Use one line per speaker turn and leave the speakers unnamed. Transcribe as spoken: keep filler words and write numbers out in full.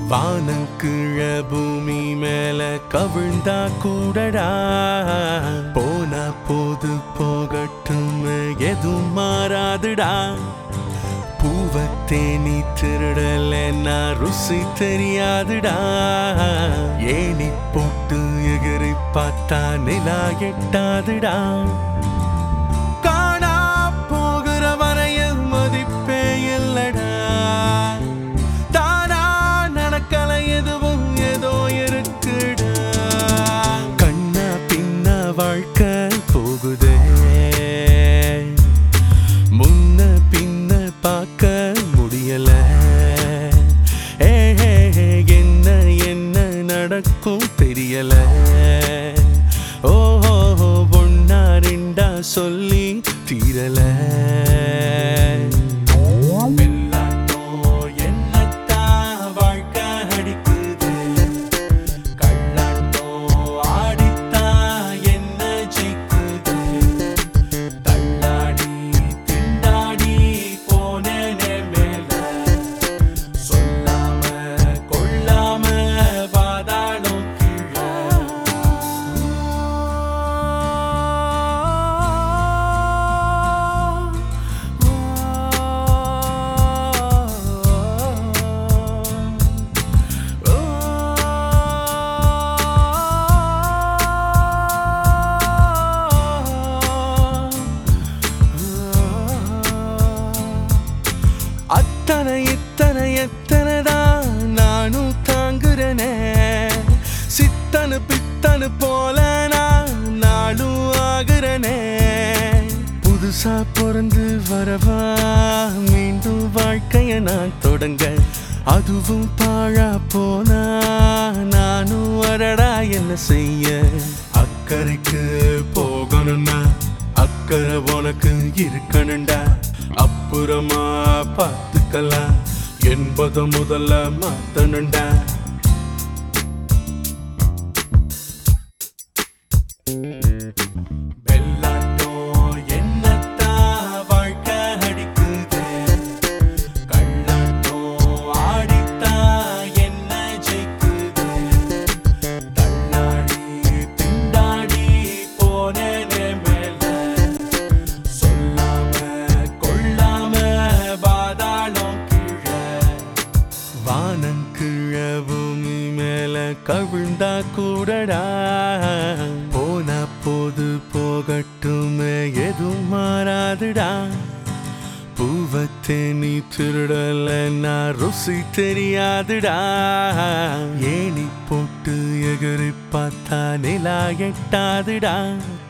வானங்கீழ பூமி மேல கவிழ்ந்தா கூடடா, போனா போது போகட்டும் எதுவும் மாறாதுடா. பூவத்தே நீ திருடலன்னா ருசி தெரியாதுடா. ஏனி போட்டு எகிரி பார்த்தா நிலா எட்டாதுடா. காணா போகிற வரையில் மதிப்பே இல்லடா. தானா நடக்கல எதுவும் ஏதோ இருக்குடா. கண்ணா பின்ன வாழ்க்கை போகுதே, முன்ன பின்ன பார்க்க முடியல. ஏ என்ன என்ன நடக்கும் தெரியல. ஓஹோ ஒன்னா ரெண்டா சொல்லி தீரல. அத்தனை இத்தனை எத்தனைதான் நானும் தாங்குறனே. சித்தனு பித்தனு போல நான் நாளும் ஆகுறனே. புதுசா பிறந்து வரவா மீண்டும் வாழ்க்கைய நான் தொடங்க. அதுவும் பாழா போனா நானும் வரடா என்ன செய்ய. அக்கறைக்கு போகணும்னா அக்கறை உனக்கு இருக்கணும்டா. அப்புறமா பார்த்துக்கலாம் என்பது முதல்ல மாத்தணும்டா. வானங்கீழ பூமி மேல கவிழ்ந்தா கூடடா, போனா போது போகட்டும் எதுவும் மாறாதுடா. பூவத்தே நீ திருடலன்னா ருசி தெரியாதுடா. ஏனி போட்டு எகிரி பார்த்தா நிலா எட்டாதுடா.